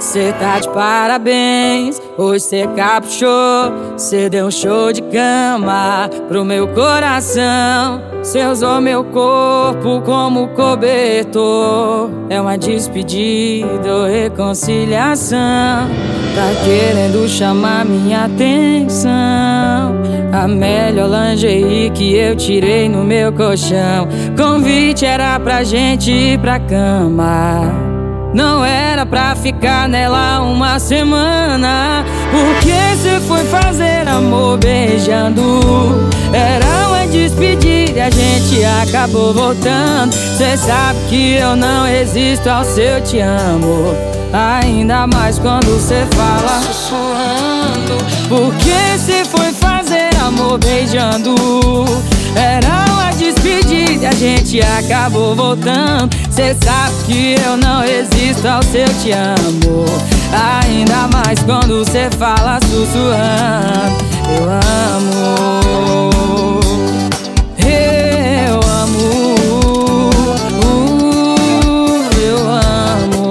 Cê tá de parabéns, hoje cê caprichou. Cê deu um show de cama pro meu coração. Cê usou meu corpo como cobertor. É uma despedida ou reconciliação? Tá querendo chamar minha atenção. A melhor lingerie que eu tirei no meu colchão. Convite era pra gente ir pra cama. Não era pra ficar nela uma semana. Por que cê foi fazer amor beijando? Era uma despedida e a gente acabou voltando. Cê sabe que eu não resisto ao seu te amo. Ainda mais quando cê fala sussurrando. Por que cê foi fazer amor beijando? Era uma despedida e a gente acabou voltando. Cê sabe que eu não resisto ao seu te amo. Ainda mais quando cê fala sussurrando. Eu amo, eu amo, eu amo.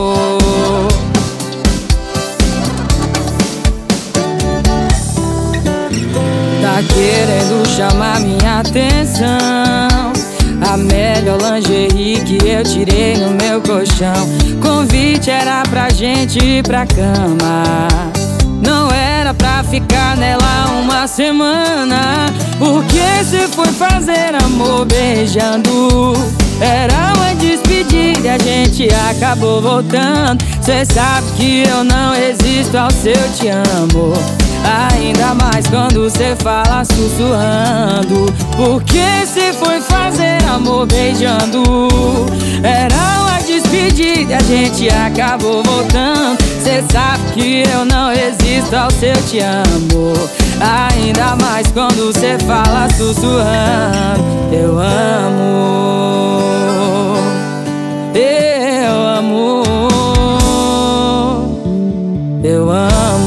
Tá querendo chamar minha atenção. A melhor lingerie que eu tirei no meu colchão. Convite era pra gente ir pra cama. Não era pra ficar nela uma semana. Por que cê foi fazer amor beijando? Era uma despedida e a gente acabou voltando. Cê sabe que eu não resisto ao seu te amo. Ainda mais quando cê fala sussurrando. Por que cê foi fazer amor beijando? Era uma despedida e a gente acabou voltando. Cê sabe que eu não resisto ao seu te amo. Ainda mais quando cê fala sussurrando. Eu amo, eu amo, eu amo.